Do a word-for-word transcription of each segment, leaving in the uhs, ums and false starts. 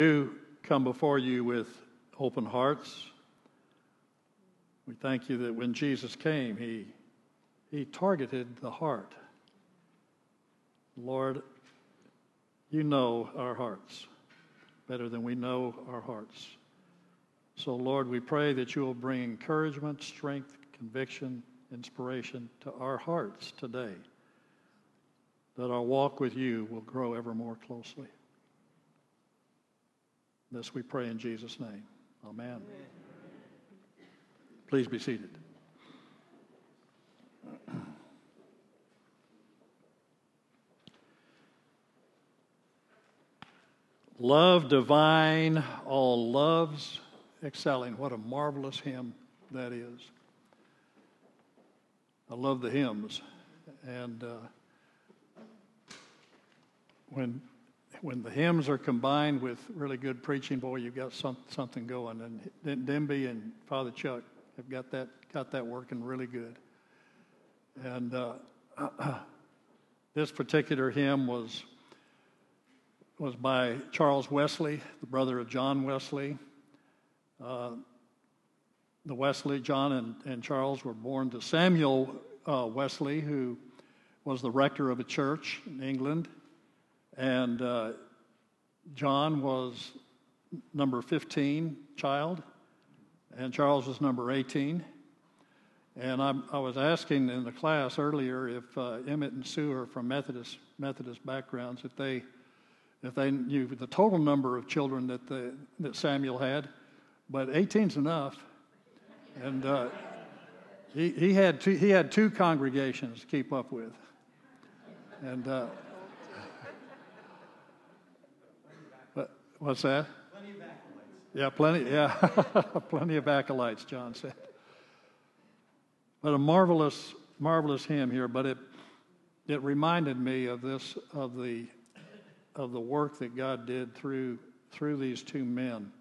do come before you with open hearts. We thank you that when Jesus came, he, he targeted the heart. Lord, you know our hearts better than we know our hearts. So, Lord, we pray that you will bring encouragement, strength, conviction, inspiration to our hearts today, that our walk with you will grow ever more closely. This we pray in Jesus' name. Amen. Amen. Please be seated. Love divine, all loves excelling. What a marvelous hymn that is. I love the hymns. And uh, when when the hymns are combined with really good preaching, boy, you've got some, something going. And Denby and Father Chuck have got that got that working really good. And uh, this particular hymn was was by Charles Wesley, the brother of John Wesley. Uh, the Wesley, John and, and Charles were born to Samuel uh, Wesley, who was the rector of a church in England. And uh, John was number fifteen child, and Charles was number eighteen. And I, I was asking in the class earlier if uh, Emmett and Sue are from Methodist Methodist backgrounds, if they if they knew the total number of children that the, that Samuel had, but eighteen's enough. And uh, he he had two, he had two congregations to keep up with, and. Uh, What's that? Plenty of acolytes. Yeah, plenty. Yeah, plenty of acolytes. John said. But a marvelous, marvelous hymn here. But it, it reminded me of this, of the, of the work that God did through through these two men.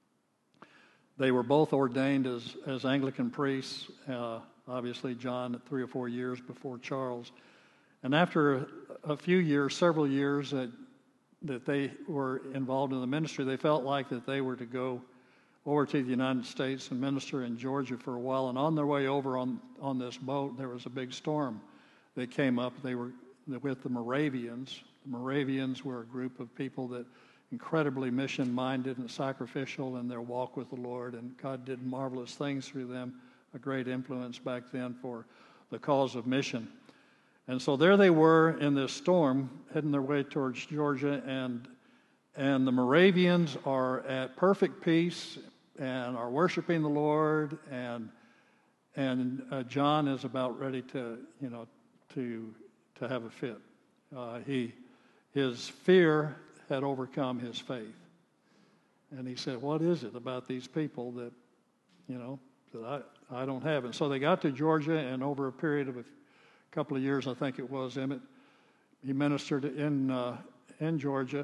They were both ordained as as Anglican priests. Uh, obviously, John three or four years before Charles, and after a, a few years, several years that. that they were involved in the ministry, they felt like that they were to go over to the United States and minister in Georgia for a while. And on their way over on, on this boat, there was a big storm that came up. They were with the Moravians. The Moravians were a group of people that incredibly mission-minded and sacrificial in their walk with the Lord, and God did marvelous things through them, a great influence back then for the cause of mission. And so there they were in this storm, heading their way towards Georgia, and and the Moravians are at perfect peace and are worshiping the Lord, and and uh, John is about ready to you know to to have a fit. Uh, he his fear had overcome his faith, and he said, "What is it about these people that you know that I I don't have?" And so they got to Georgia, and over a period of a couple of years, I think it was, Emmett, he ministered in uh, in Georgia,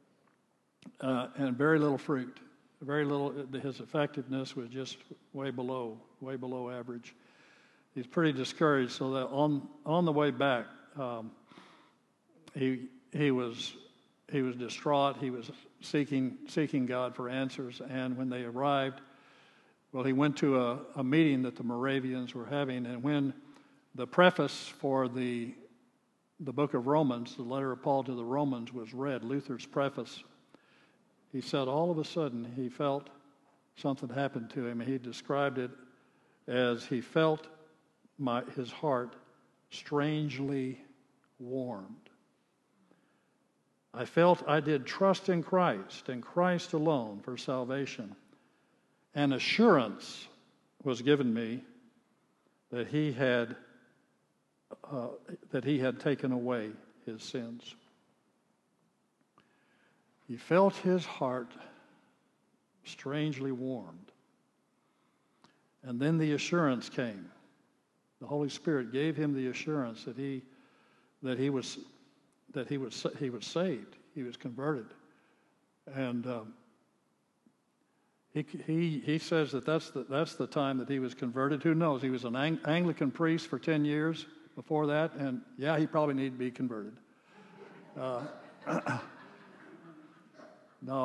uh, and very little fruit, very little. His effectiveness was just way below, way below average. He's pretty discouraged. So that on on the way back, um, he he was he was distraught. He was seeking seeking God for answers. And when they arrived, well, he went to a, a meeting that the Moravians were having, and when the preface for the the book of Romans, the letter of Paul to the Romans, was read, Luther's preface, he said all of a sudden he felt something happened to him. He described it as he felt my, his heart strangely warmed. I felt I did trust in Christ and Christ alone for salvation. An assurance was given me that he had Uh, that he had taken away his sins. He felt his heart strangely warmed. And then the assurance came. The Holy Spirit gave him the assurance that he that he was that he was he was saved. He was converted. And um, he he he says that that's the that's the time that he was converted. Who knows? He was an Ang- Anglican priest for ten years. Before that, and yeah, he probably needed to be converted. Uh, no, I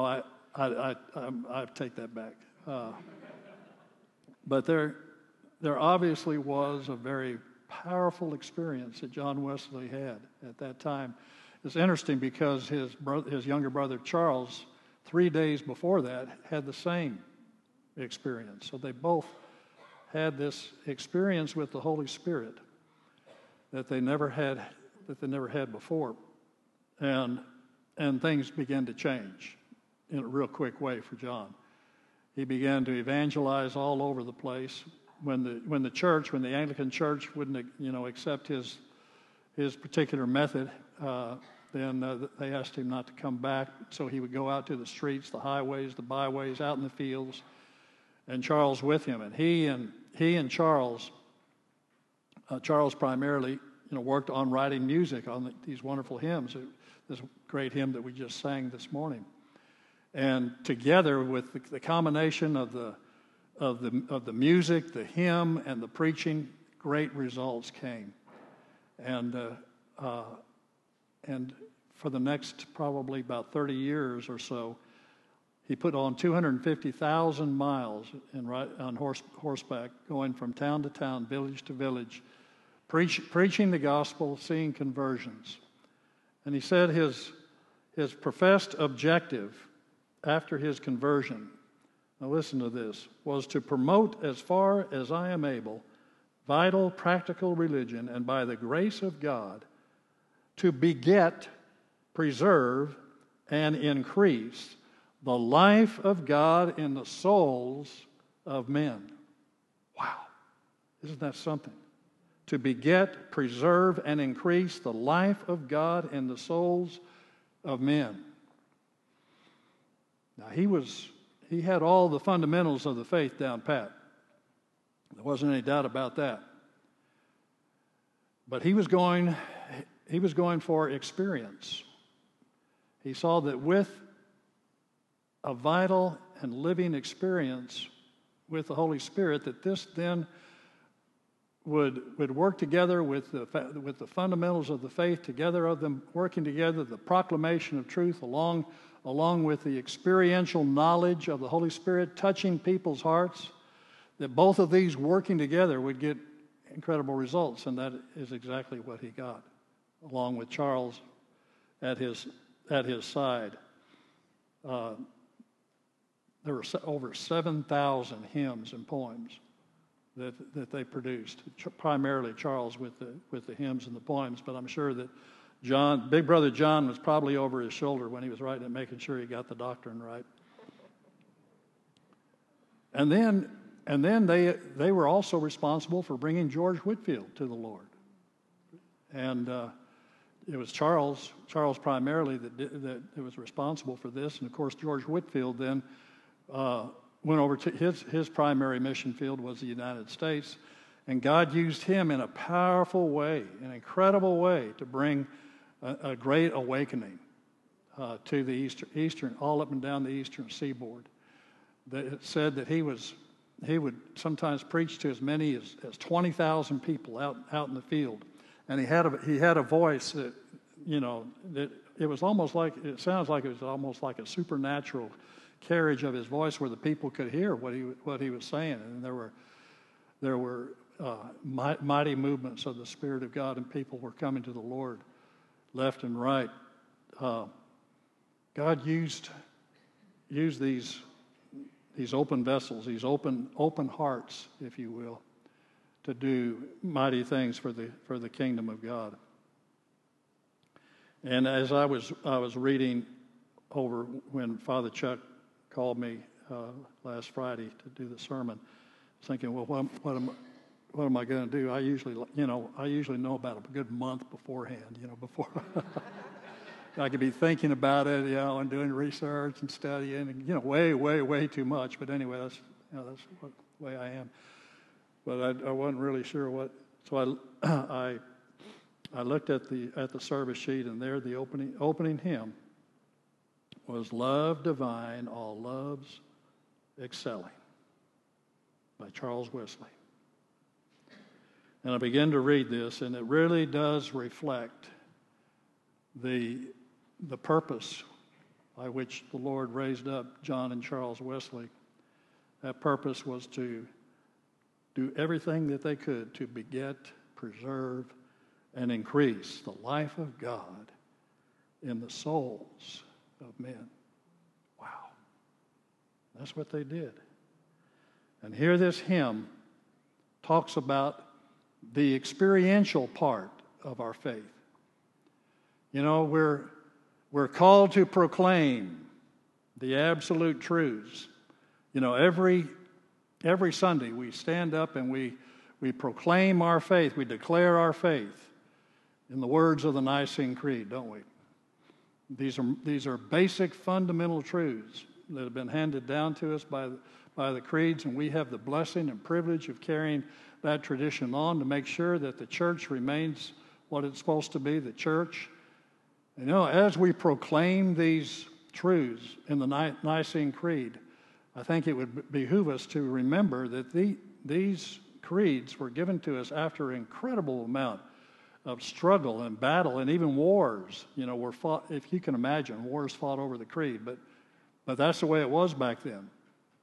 I, I, I, I take that back. Uh, but there, there obviously was a very powerful experience that John Wesley had at that time. It's interesting because his brother, his younger brother Charles, three days before that, had the same experience. So they both had this experience with the Holy Spirit that they never had, that they never had before, and and things began to change in a real quick way for John. He began to evangelize all over the place. When the when the church, when the Anglican Church wouldn't, you know, accept his his particular method, uh, then uh, they asked him not to come back. So he would go out to the streets, the highways, the byways, out in the fields, and Charles with him. And he and he and Charles, uh, Charles primarily, you know, worked on writing music on the, these wonderful hymns. This great hymn that we just sang this morning, and together with the, the combination of the of the of the music, the hymn, and the preaching, great results came. And uh, uh, and for the next probably about thirty years or so, he put on two hundred fifty thousand miles in, on horse, horseback, going from town to town, village to village, preach, preaching the gospel, seeing conversions. And he said his his professed objective after his conversion, now listen to this, was to promote as far as I am able vital, practical religion, and by the grace of God, to beget, preserve, and increase the life of God in the souls of men. Wow. Isn't that something? To beget, preserve, and increase the life of God in the souls of men. Now, he was, he had all the fundamentals of the faith down pat. There wasn't any doubt about that. But he was going, he was going for experience. He saw that with a vital and living experience with the Holy Spirit, that this then would would work together with the with the fundamentals of the faith, together of them working together, the proclamation of truth along along with the experiential knowledge of the Holy Spirit touching people's hearts, that both of these working together would get incredible results, and that is exactly what he got, along with Charles at his at his side. Uh, there were over seven thousand hymns and poems that that they produced, primarily Charles with the with the hymns and the poems, but I'm sure that John, Big Brother John, was probably over his shoulder when he was writing it, making sure he got the doctrine right. And then and then they they were also responsible for bringing George Whitefield to the Lord. And uh, it was Charles, Charles primarily that did, that was responsible for this, and of course George Whitefield then uh, went over to his his primary mission field was the United States, and God used him in a powerful way, an incredible way, to bring a, a great awakening uh, to the eastern, eastern, all up and down the eastern seaboard. That it said that he was he would sometimes preach to as many as, as twenty thousand people out out in the field. And he had a he had a voice that, you know, that it was almost like, it sounds like it was almost like a supernatural carriage of his voice where the people could hear what he what he was saying, and there were there were uh, mighty movements of the Spirit of God, and people were coming to the Lord left and right. Uh, God used used these these open vessels, these open open hearts, if you will, to do mighty things for the for the kingdom of God. And as I was I was reading over when Father Chuck called me uh, last Friday to do the sermon, thinking, well, what, what am what am I going to do? I usually, you know, I usually know about a good month beforehand, you know, before I could be thinking about it, you know, and doing research and studying, and you know, way, way, way too much. But anyway, that's you know, that's what, the way I am. But I, I wasn't really sure what, so I, I, I looked at the at the service sheet, and there the opening opening hymn was "Love Divine, All Loves Excelling" by Charles Wesley. And I began to read this, and it really does reflect the the purpose by which the Lord raised up John and Charles Wesley. That purpose was to do everything that they could to beget, preserve, and increase the life of God in the souls of men. Wow. That's what they did. And here this hymn talks about the experiential part of our faith. You know, we're, we're called to proclaim the absolute truths. You know, every every Sunday we stand up and we, we proclaim our faith. We declare our faith in the words of the Nicene Creed, don't we? These are, these are basic fundamental truths that have been handed down to us by the, by the creeds, and we have the blessing and privilege of carrying that tradition on to make sure that the church remains what it's supposed to be, the church. You know, as we proclaim these truths in the Nicene Creed, I think it would behoove us to remember that the, these creeds were given to us after an incredible amount of struggle and battle, and even wars. You know, were fought, if you can imagine, wars fought over the creed, but but that's the way it was back then.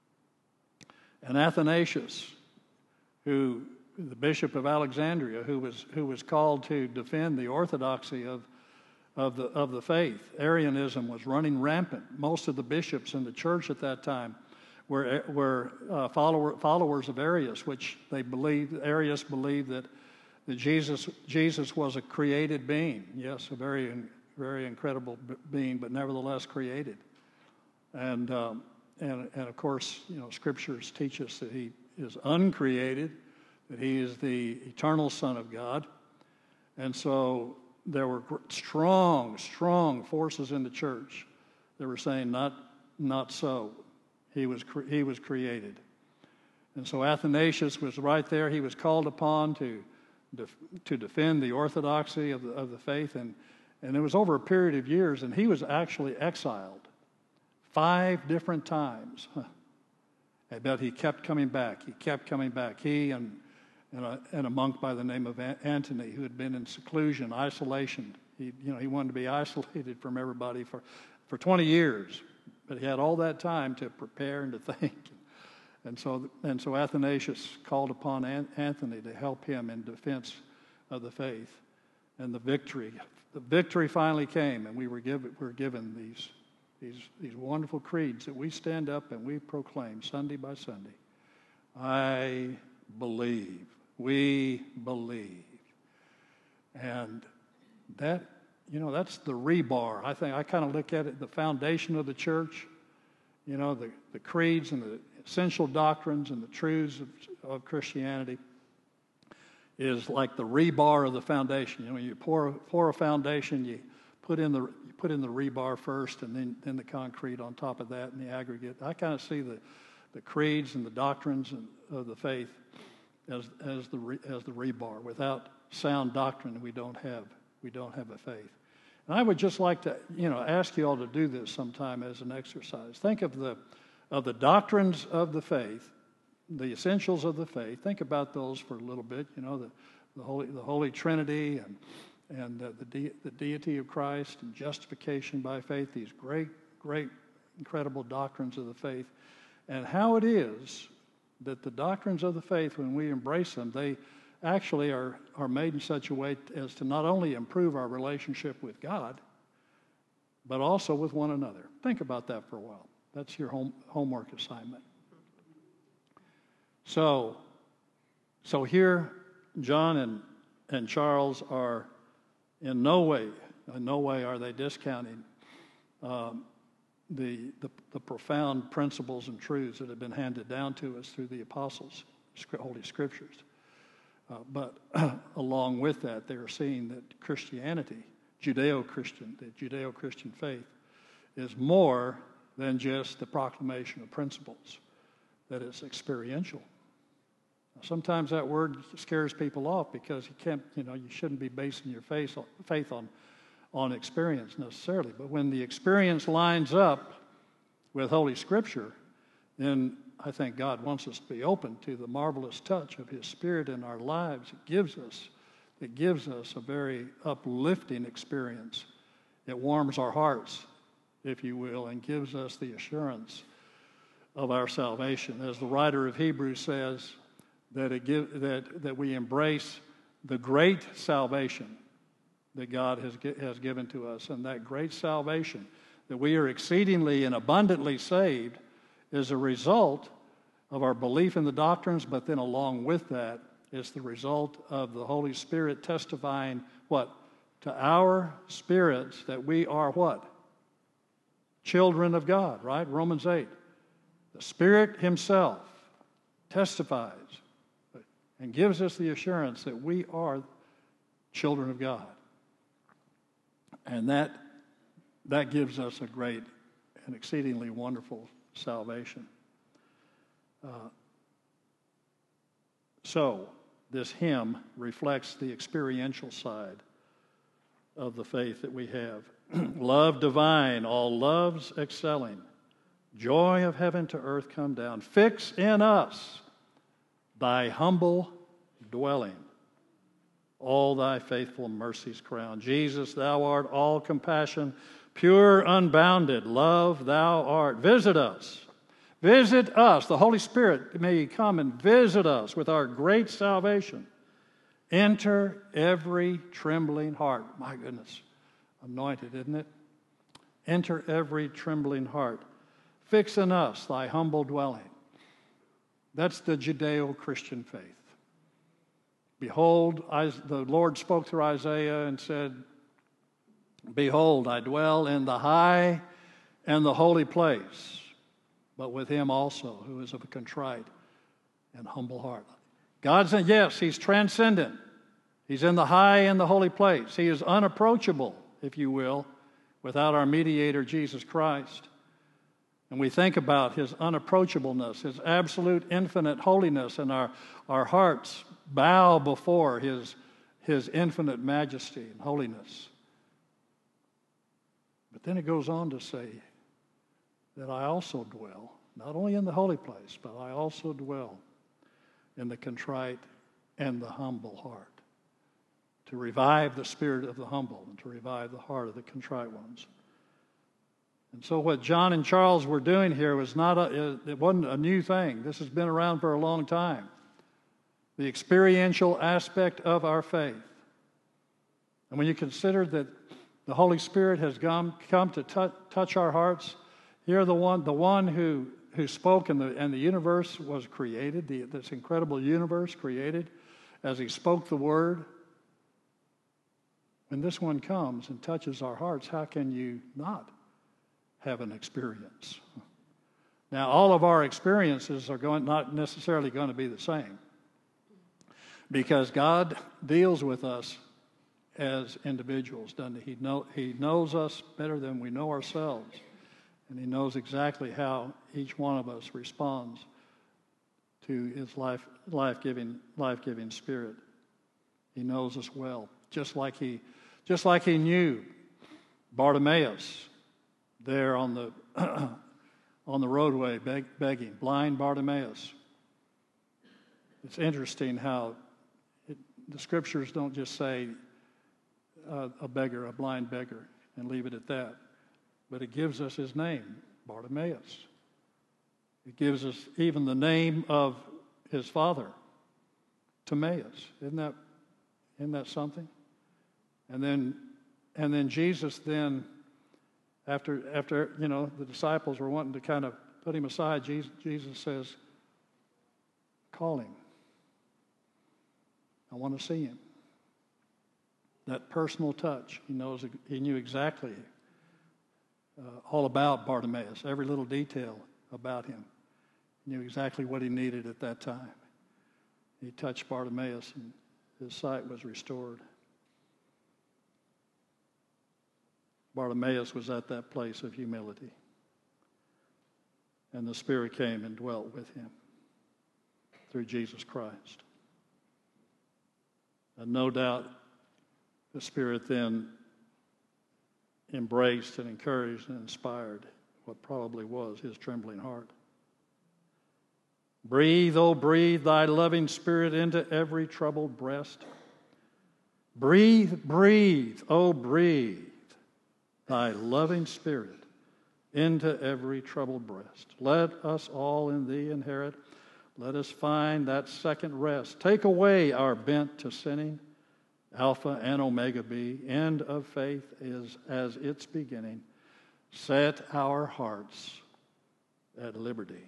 And Athanasius, who the Bishop of Alexandria, who was who was called to defend the orthodoxy of of the of the faith. Arianism was running rampant. Most of the bishops in the church at that time were were uh, follower, followers of Arius, which they believed. Arius believed that that Jesus Jesus was a created being. Yes, a very very incredible being, but nevertheless created. And um, and and of course, you know, scriptures teach us that he is uncreated, that he is the eternal Son of God. And so there were strong, strong forces in the church that were saying, not not so. He was cre- he was created. And so Athanasius was right there. He was called upon to def- to defend the orthodoxy of the of the faith, and and it was over a period of years, and he was actually exiled five different times. But he kept coming back. He kept coming back. He and and a, and a monk by the name of Antony, who had been in seclusion, isolation. He, you know, he wanted to be isolated from everybody for, for twenty years, but he had all that time to prepare and to think. And so, and so Athanasius called upon Anthony to help him in defense of the faith, and the victory. The victory finally came, and we were given we were given these these these wonderful creeds that we stand up and we proclaim Sunday by Sunday. I believe. We believe. And that, you know, that's the rebar. I think I kind of look at it, the foundation of the church, you know, the, the creeds and the essential doctrines and the truths of, of Christianity is like the rebar of the foundation. You know, when you pour, pour a foundation, you put in the you put in the rebar first, and then, then the concrete on top of that and the aggregate. I kind of see the, the creeds and the doctrines of the faith as as the re, as the rebar. Without sound doctrine, we don't have we don't have a faith. And I would just like to, you know, ask you all to do this sometime as an exercise. Think of the of the doctrines of the faith, the essentials of the faith. Think about those for a little bit. You know, the the holy the Holy Trinity and and uh, the de, the deity of Christ and justification by faith. These great great incredible doctrines of the faith, and how it is that the doctrines of the faith, when we embrace them, they actually are, are made in such a way as to not only improve our relationship with God, but also with one another. Think about that for a while. That's your home, homework assignment. So, so here, John and, and Charles are in no way, in no way are they discounting um, The, the the profound principles and truths that have been handed down to us through the apostles' Holy Scriptures. Uh, but along with that, they are seeing that Christianity, Judeo-Christian, the Judeo-Christian faith, is more than just the proclamation of principles, that it's experiential. Now, sometimes that word scares people off because you can't, you know, you shouldn't be basing your faith on, faith on on experience necessarily. But when the experience lines up with Holy Scripture, then I think God wants us to be open to the marvelous touch of His Spirit in our lives. It gives us, it gives us a very uplifting experience. It warms our hearts. if you will, and gives us the assurance of our salvation. As the writer of Hebrews says, that it give, that that we embrace the great salvation that God has has given to us, and that great salvation that we are exceedingly and abundantly saved is a result of our belief in the doctrines, but then along with that is the result of the Holy Spirit testifying what? To our spirits that we are what? Children of God, right? Romans eight. The Spirit Himself testifies and gives us the assurance that we are children of God. And that, that gives us a great and exceedingly wonderful salvation. Uh, so, this hymn reflects the experiential side of the faith that we have. Love divine, all loves excelling, joy of heaven to earth come down. Fix in us thy humble dwelling, all thy faithful mercies crown. Jesus, thou art all compassion, pure, unbounded love thou art. Visit us. Visit us. The Holy Spirit may come and visit us with our great salvation. Enter every trembling heart. My goodness, anointed, isn't it? Enter every trembling heart. Fix in us thy humble dwelling. That's the Judeo-Christian faith. Behold, I, the Lord spoke through Isaiah and said, behold, I dwell in the high and the holy place, but with him also who is of a contrite and humble heart. God said, yes, He's transcendent. He's in the high and the holy place. He is unapproachable, if you will, without our mediator, Jesus Christ. And we think about His unapproachableness, His absolute infinite holiness, and our, our hearts bow before His, His infinite majesty and holiness. But then it goes on to say that I also dwell, not only in the holy place, but I also dwell in the contrite and the humble heart, to revive the spirit of the humble and to revive the heart of the contrite ones. And so what John and Charles were doing here was not a, it wasn't a new thing. This has been around for a long time. The experiential aspect of our faith. And when you consider that the Holy Spirit has come, come to t- touch our hearts, here the one, the one who, who spoke and the, and the universe was created, the, this incredible universe created as He spoke the word. When this one comes and touches our hearts, how can you not have an experience? Now, all of our experiences are going not necessarily going to be the same, because God deals with us as individuals, doesn't He? He, know, he knows us better than we know ourselves, and He knows exactly how each one of us responds to His life, life-giving, life-giving Spirit. He knows us well, just like He, just like He knew Bartimaeus there on the on the roadway beg, begging, blind Bartimaeus. It's interesting how it, the Scriptures don't just say uh, a beggar, a blind beggar, and leave it at that, but it gives us his name, Bartimaeus. It gives us even the name of his father, Timaeus. Isn't that isn't that something? And then and then Jesus then. After, after you know, the disciples were wanting to kind of put him aside, Jesus, Jesus says, call him. I want to see him. That personal touch. He knows. He knew exactly uh, all about Bartimaeus, every little detail about him. He knew exactly what he needed at that time. He touched Bartimaeus, and his sight was restored. Bartimaeus was at that place of humility. And the Spirit came and dwelt with him through Jesus Christ. And no doubt the Spirit then embraced and encouraged and inspired what probably was his trembling heart. Breathe, oh, breathe thy loving Spirit into every troubled breast. Breathe, breathe, oh, breathe thy loving Spirit into every troubled breast. Let us all in thee inherit. Let us find that second rest. Take away our bent to sinning. Alpha and Omega be. End of faith is as its beginning. Set our hearts at liberty.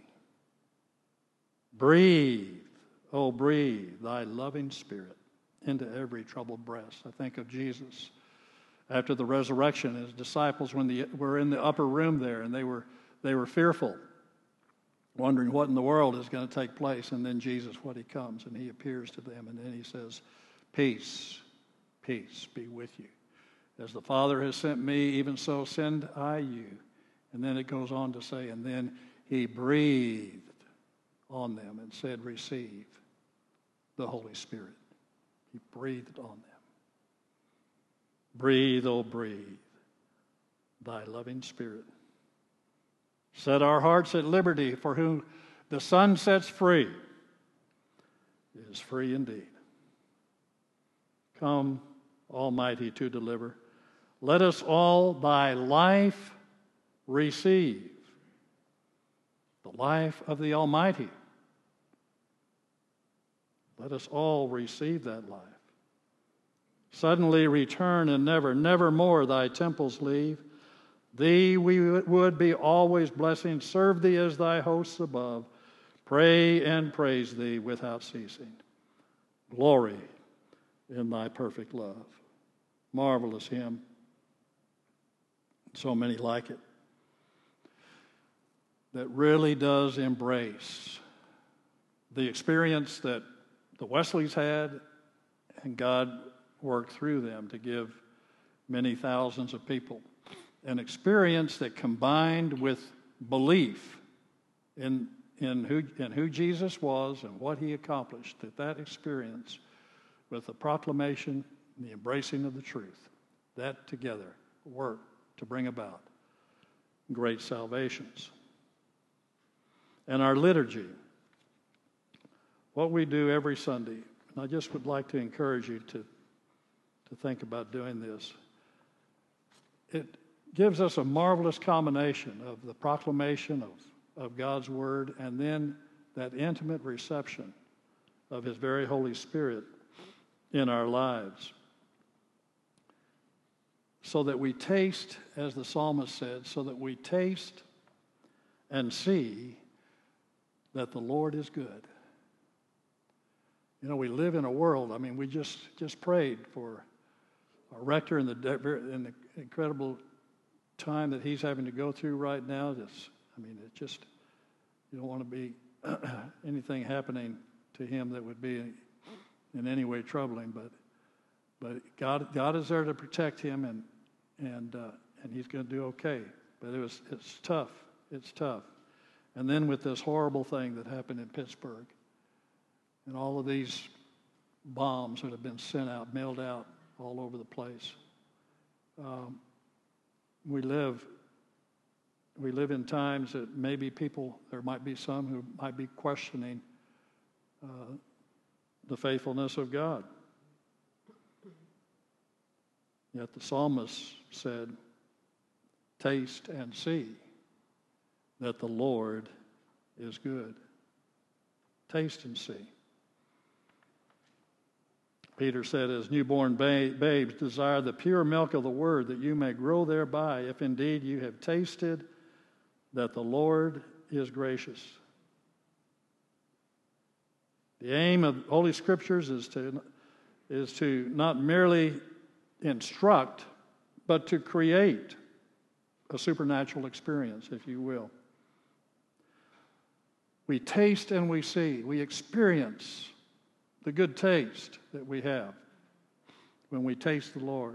Breathe, oh breathe, thy loving spirit into every troubled breast. I think of Jesus after the resurrection, his disciples when the, were in the upper room there, and they were they were fearful, wondering what in the world is going to take place. And then Jesus, what he comes, and he appears to them, and then he says, peace, peace be with you. As the Father has sent me, even so send I you. And then it goes on to say, and then he breathed on them and said, receive the Holy Spirit. He breathed on them. Breathe, oh breathe, thy loving spirit. Set our hearts at liberty, for whom the Son sets free is free indeed. Come, Almighty, to deliver. Let us all thy life receive, the life of the Almighty. Let us all receive that life. Suddenly return and never, never more thy temples leave. Thee we would be always blessing, serve thee as thy hosts above, pray and praise thee without ceasing. Glory in thy perfect love. Marvelous hymn. So many like it. That really does embrace the experience that the Wesleys had, and God worked through them to give many thousands of people an experience that combined with belief in, in, who, in who Jesus was and what he accomplished, that that experience with the proclamation and the embracing of the truth, that together worked to bring about great salvations. And our liturgy, what we do every Sunday, and I just would like to encourage you to, to think about doing this. It gives us a marvelous combination of the proclamation of, of God's Word and then that intimate reception of His very Holy Spirit in our lives. So that we taste, as the psalmist said, so that we taste and see that the Lord is good. You know, we live in a world, I mean, we just, just prayed for our rector in the, in the incredible time that he's having to go through right now. This, I mean, it just, you don't want to be anything happening to him that would be in any way troubling, but but God God is there to protect him, and and uh, and he's going to do okay. But it was it's tough. It's tough. And then with this horrible thing that happened in Pittsburgh, and all of these bombs that have been sent out, mailed out all over the place. Um, we live we live in times that maybe people, there might be some who might be questioning uh, the faithfulness of God. Yet the psalmist said, taste and see that the Lord is good. Taste and see. Peter said, as newborn ba- babes, desire the pure milk of the word, that you may grow thereby, if indeed you have tasted that the Lord is gracious. The aim of Holy Scriptures is to, is to not merely instruct, but to create a supernatural experience, if you will. We taste and we see. We experience the good taste that we have when we taste the Lord.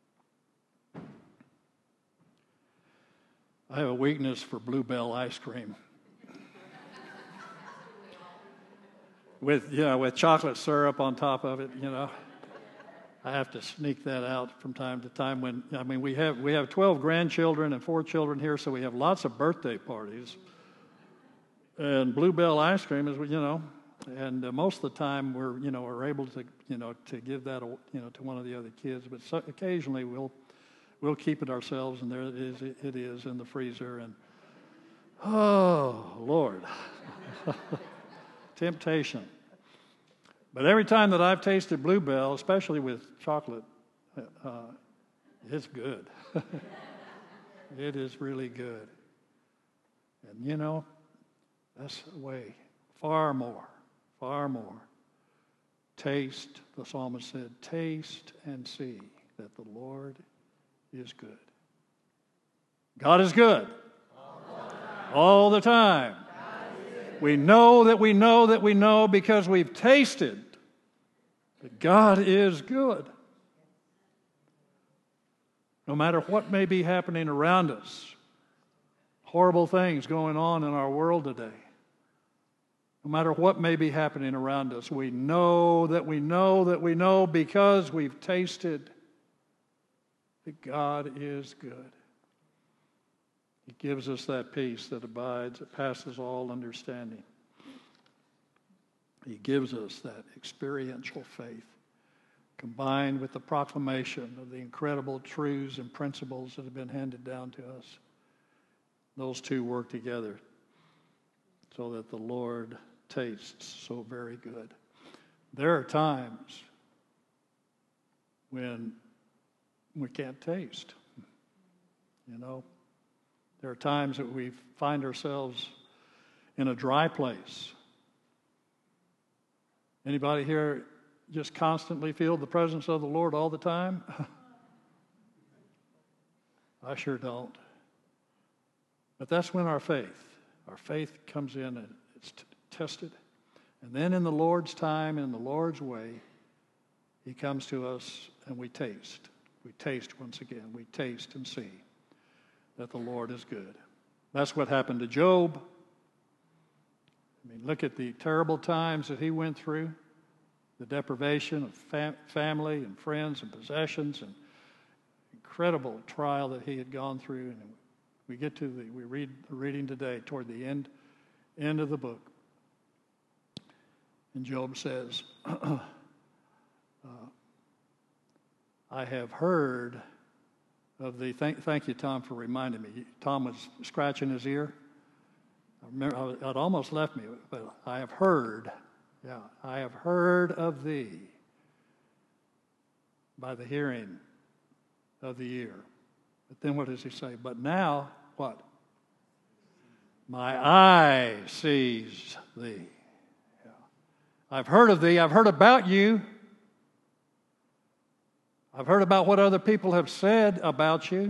I have a weakness for Bluebell ice cream. with, you know, with chocolate syrup on top of it, you know. I have to sneak that out from time to time when, I mean, we have we have twelve grandchildren and four children here, so we have lots of birthday parties. And Bluebell ice cream is, you know, and uh, most of the time we're, you know, we're able to, you know, to give that, you know, to one of the other kids. But so, occasionally we'll we'll keep it ourselves, and there it is, it is in the freezer. And oh, Lord, temptation. But every time that I've tasted Bluebell, especially with chocolate, uh, it's good. It is really good. And you know, that's the way. Far more, far more. Taste, the psalmist said, taste and see that the Lord is good. God is good. All the time. We know that we know that we know because we've tasted that God is good. No matter what may be happening around us, horrible things going on in our world today, no matter what may be happening around us, we know that we know that we know because we've tasted that God is good. He gives us that peace that abides, that passes all understanding. He gives us that experiential faith combined with the proclamation of the incredible truths and principles that have been handed down to us. Those two work together so that the Lord tastes so very good. There are times when we can't taste, you know. There are times that we find ourselves in a dry place. Anybody here just constantly feel the presence of the Lord all the time? I sure don't. But that's when our faith, our faith comes in and it's t- tested. And then in the Lord's time, in the Lord's way, He comes to us and we taste. We taste once again. We taste and see that the Lord is good. That's what happened to Job. I mean, look at the terrible times that he went through, the deprivation of fam- family and friends and possessions, and incredible trial that he had gone through. And we get to the, we read the reading today toward the end, end of the book. And Job says, uh, I have heard of the, thank, thank you, Tom, for reminding me. Tom was scratching his ear. I remember, it almost left me, but I have heard, yeah, I have heard of thee by the hearing of the ear. But then what does he say? But now, what? My eye sees thee. Yeah. I've heard of thee, I've heard about you. I've heard about what other people have said about you.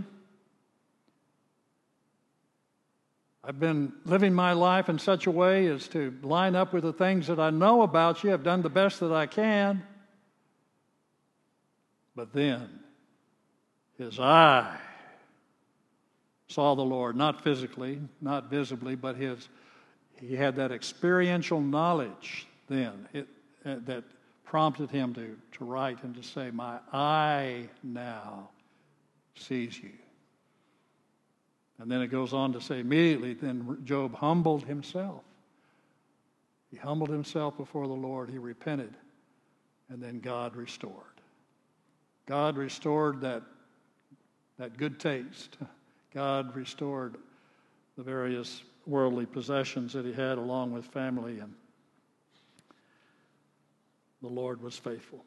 I've been living my life in such a way as to line up with the things that I know about you. I've done the best that I can. But then, his eye saw the Lord, not physically, not visibly, but his, he had that experiential knowledge then it, uh, that prompted him to, to write and to say, my eye now sees you. And then it goes on to say, immediately then Job humbled himself. He humbled himself before the Lord. He repented. And then God restored. God restored that, that good taste. God restored the various worldly possessions that he had along with family, and the Lord was faithful.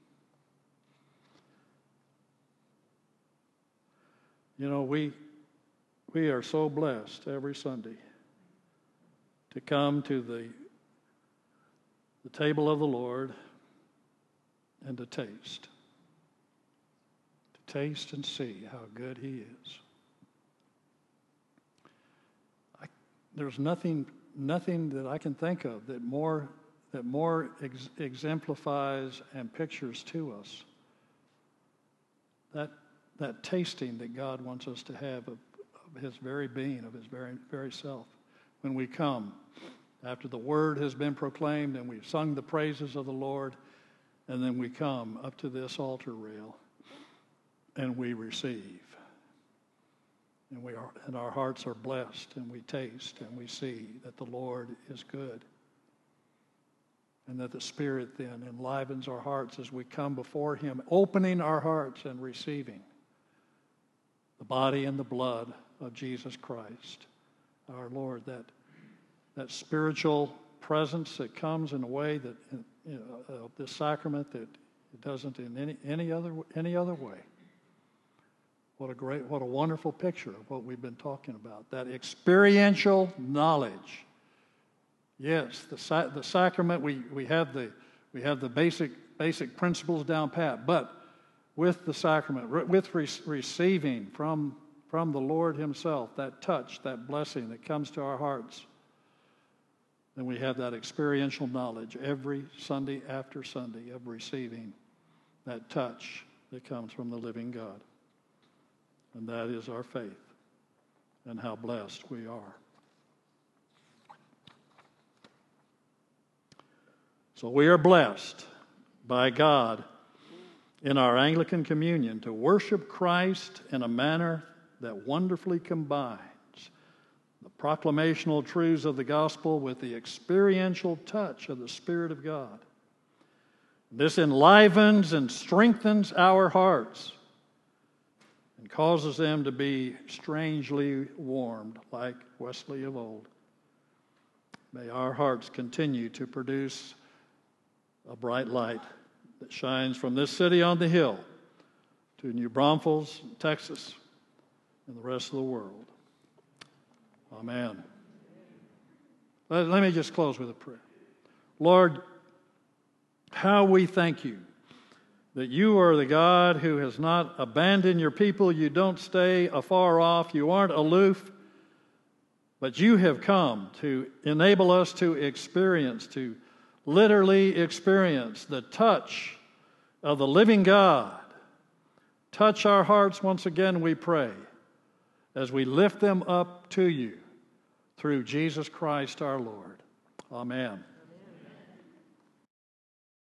You know, we we are so blessed every Sunday to come to the the table of the Lord and to taste. To taste and see how good He is. I, there's nothing nothing that I can think of that more that more ex- exemplifies and pictures to us that that tasting that God wants us to have of, of His very being, of His very very self. When we come, after the Word has been proclaimed and we've sung the praises of the Lord, and then we come up to this altar rail and we receive. And we are, and our hearts are blessed, and we taste and we see that the Lord is good. And that the Spirit then enlivens our hearts as we come before Him, opening our hearts and receiving the body and the blood of Jesus Christ, our Lord. That, that spiritual presence that comes in a way that, you know, uh, this sacrament that it doesn't in any, any other any other way. What a great, what a wonderful picture of what we've been talking about. That experiential knowledge. Yes, the sa- the sacrament, we, we have the we have the basic basic principles down pat, but with the sacrament, re- with re- receiving from from the Lord Himself, that touch, that blessing that comes to our hearts, then we have that experiential knowledge every Sunday after Sunday of receiving that touch that comes from the living God. And that is our faith, and how blessed we are. So we are blessed by God in our Anglican communion to worship Christ in a manner that wonderfully combines the proclamational truths of the gospel with the experiential touch of the Spirit of God. This enlivens and strengthens our hearts and causes them to be strangely warmed, like Wesley of old. May our hearts continue to produce a bright light that shines from this city on the hill to New Braunfels, Texas, and the rest of the world. Amen. Let, let me just close with a prayer. Lord, how we thank you that you are the God who has not abandoned your people. You don't stay afar off. You aren't aloof. But you have come to enable us to experience, to literally experience the touch of the living God. Touch our hearts once again, we pray, as we lift them up to you through Jesus Christ our Lord. Amen.